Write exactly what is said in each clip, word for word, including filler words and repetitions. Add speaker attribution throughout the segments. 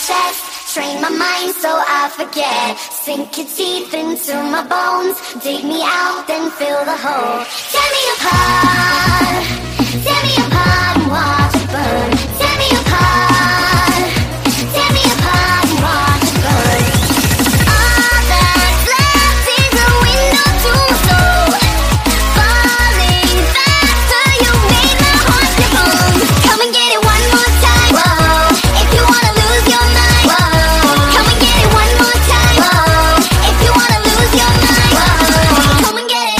Speaker 1: chest, train my mind so I forget. Sink your teeth into my bones, dig me out, then fill the hole. Tear me apart, tear me apart and watch it burn. Tear me apart, tear me apart and watch it burn. All that's left is a window to my soul, falling faster, you made my heart skip on. Come and get it one more time, whoa, if you wanna lose your mind, whoa. Come and get it one more time, whoa, if you wanna lose your mind, whoa. Come and get it.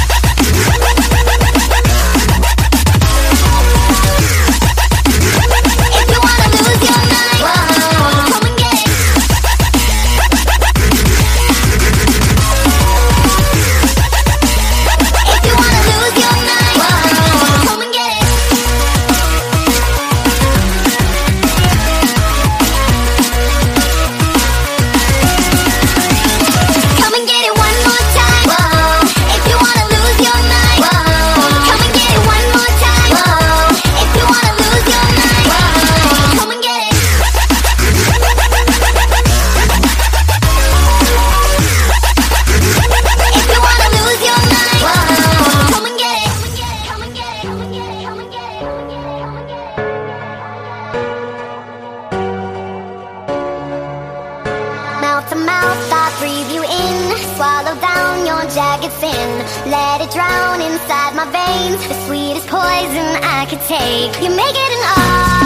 Speaker 1: If you wanna lose your mind, whoa. Come and get it. If you wanna lose your mind, whoa. Come and get it. Come and get it one more time, whoa. If you wanna lose your mind, whoa. Come and get it one more time, whoa. If you wanna lose your mind, whoa. Come and get it. If you wanna lose your mind, whoa. Come and get it. Come and get it. Come and get it. Come and get it. Come and get it. Come and get it. Mouth to mouth, I breathe you in, swallow down your jagged sin, let it drown inside my veins, the sweetest poison I could take. You make it an art.